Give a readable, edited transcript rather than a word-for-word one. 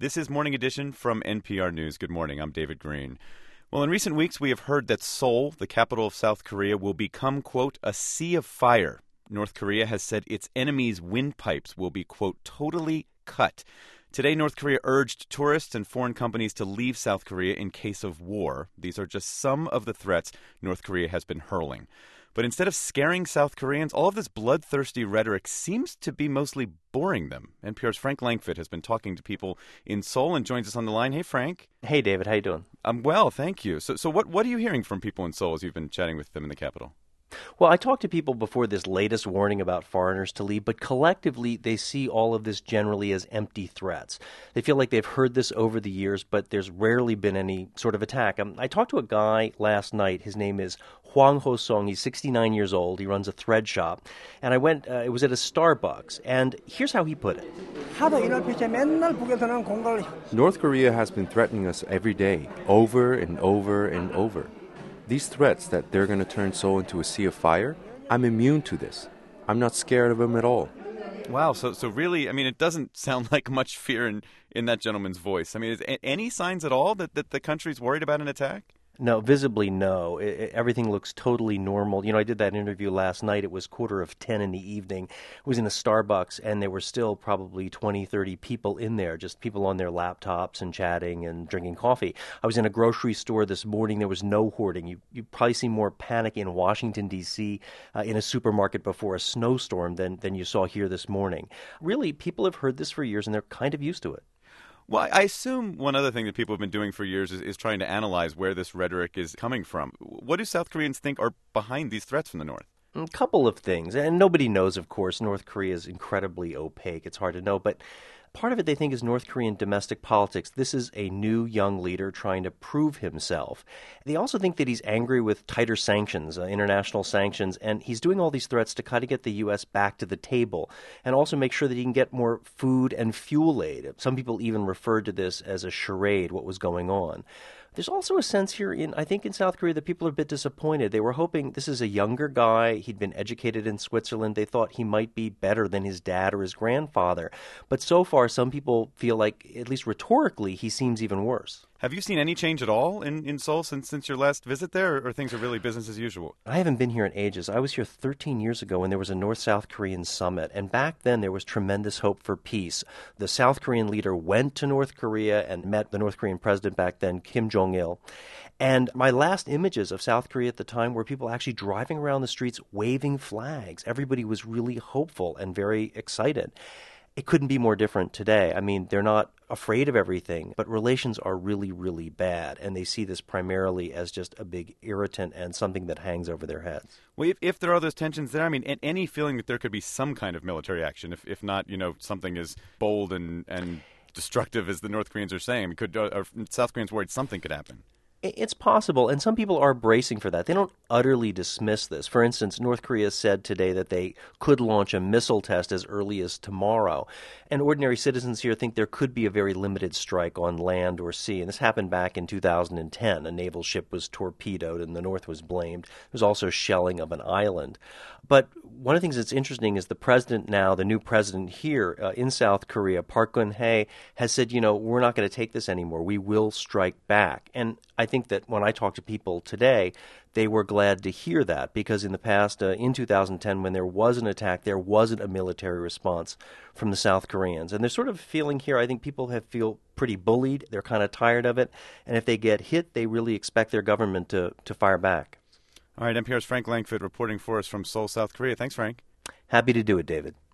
This is Morning Edition from NPR News. Good morning. I'm David Green. Well, in recent weeks, we have heard that Seoul, the capital of South Korea, will become, quote, a sea of fire. North Korea has said its enemies' windpipes will be, quote, totally cut. Today, North Korea urged tourists and foreign companies to leave South Korea in case of war. These are just some of the threats North Korea has been hurling. But instead of scaring South Koreans, all of this bloodthirsty rhetoric seems to be mostly boring them. NPR's Frank Langfitt has been talking to people in Seoul and joins us on the line. Hey, Frank. Hey, David. How you doing? I'm well, thank you. So what are you hearing from people in Seoul as you've been chatting with them in the capital? Well, I talked to people before this latest warning about foreigners to leave, but collectively they see all of this generally as empty threats. They feel like they've heard this over the years, but there's rarely been any sort of attack. I talked to a guy last night. His name is Hwang Ho-sung. He's 69 years old. He runs a thread shop. And I went, it was at a Starbucks, and here's how he put it. North Korea has been threatening us every day, over and over and over. These threats that they're going to turn Seoul into a sea of fire, I'm immune to this. I'm not scared of them at all. Wow, so really, I mean, it doesn't sound like much fear in that gentleman's voice. I mean, is any signs at all that the country's worried about an attack? No, visibly no. Everything looks totally normal. I did that interview last night. It was 9:45 in the evening. It was in a Starbucks, and there were still probably 20, 30 people in there, just people on their laptops and chatting and drinking coffee. I was in a grocery store this morning. There was no hoarding. You probably see more panic in Washington, D.C., in a supermarket before a snowstorm than you saw here this morning. Really, people have heard this for years, and they're kind of used to it. Well, I assume one other thing that people have been doing for years is trying to analyze where this rhetoric is coming from. What do South Koreans think are behind these threats from the North? A couple of things. And nobody knows, of course. North Korea is incredibly opaque. It's hard to know. But part of it, they think, is North Korean domestic politics. This is a new young leader trying to prove himself. They also think that he's angry with tighter sanctions, international sanctions, and he's doing all these threats to kind of get the U.S. back to the table and also make sure that he can get more food and fuel aid. Some people even referred to this as a charade, what was going on. There's also a sense here in South Korea that people are a bit disappointed. They were hoping this is a younger guy. He'd been educated in Switzerland. They thought he might be better than his dad or his grandfather. But so far, some people feel like, at least rhetorically, he seems even worse. Have you seen any change at all in Seoul since your last visit there, or things are really business as usual? I haven't been here in ages. I was here 13 years ago when there was a North-South Korean summit, and back then there was tremendous hope for peace. The South Korean leader went to North Korea and met the North Korean president back then, Kim Jong-il. And my last images of South Korea at the time were people actually driving around the streets waving flags. Everybody was really hopeful and very excited. It couldn't be more different today. I mean, they're not afraid of everything, but relations are really, really bad, and they see this primarily as just a big irritant and something that hangs over their heads. Well, if there are those tensions there, I mean, any feeling that there could be some kind of military action, if not, something as bold and destructive as the North Koreans are saying, I mean, are South Koreans worried something could happen? It's possible, and some people are bracing for that. They don't utterly dismiss this. For instance, North Korea said today that they could launch a missile test as early as tomorrow. And ordinary citizens here think there could be a very limited strike on land or sea. And this happened back in 2010. A naval ship was torpedoed, and the North was blamed. There was also shelling of an island. But one of the things that's interesting is the president now, the new president here in South Korea, Park Geun-hye, has said, we're not going to take this anymore. We will strike back. And I think that when I talk to people today, they were glad to hear that because in the past, in 2010, when there was an attack, there wasn't a military response from the South Koreans. And there's sort of a feeling here, I think people feel pretty bullied. They're kind of tired of it. And if they get hit, they really expect their government to fire back. All right, NPR's Frank Langfitt reporting for us from Seoul, South Korea. Thanks, Frank. Happy to do it, David.